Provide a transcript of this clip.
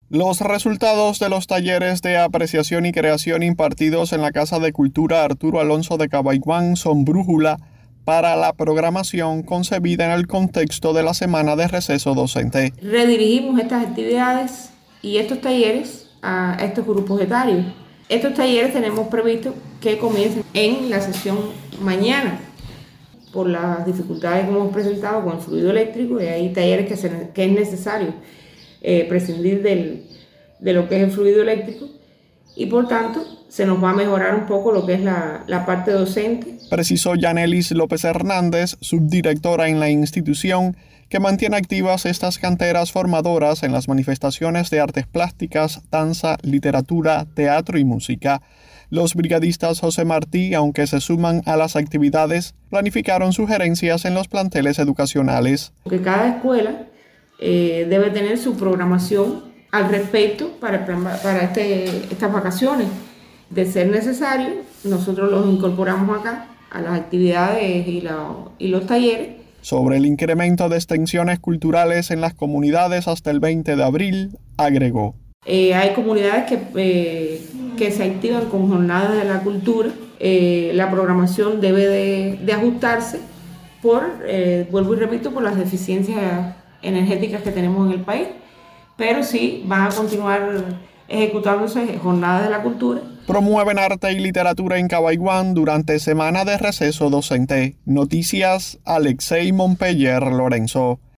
Los resultados de los talleres de apreciación y creación impartidos en la Casa de Cultura Arturo Alonso de Cabaiguán son brújula para la programación concebida en el contexto de la semana de receso docente. Redirigimos estas actividades y estos talleres a estos grupos etarios. Estos talleres tenemos previsto que comiencen en la sesión mañana. Por las dificultades que hemos presentado con el fluido eléctrico, y hay talleres que es necesario prescindir de lo que es el fluido eléctrico, y por tanto se nos va a mejorar un poco lo que es la parte docente. Precisó Yanelis López Hernández, subdirectora en la institución, que mantiene activas estas canteras formadoras en las manifestaciones de artes plásticas, danza, literatura, teatro y música. Los brigadistas José Martí, aunque se suman a las actividades, planificaron sugerencias en los planteles educacionales. Que cada escuela debe tener su programación al respecto para estas vacaciones. De ser necesario, nosotros los incorporamos acá a las actividades y los talleres. Sobre el incremento de extensiones culturales en las comunidades hasta el 20 de abril, agregó. Hay comunidades que se activan con jornadas de la cultura. La programación debe de ajustarse vuelvo y repito, por las deficiencias energéticas que tenemos en el país, pero sí van a continuar ejecutándose jornadas de la cultura. Promueven arte y literatura en Cabaiguán durante semana de receso docente. Noticias Alexei Montpeller Lorenzo.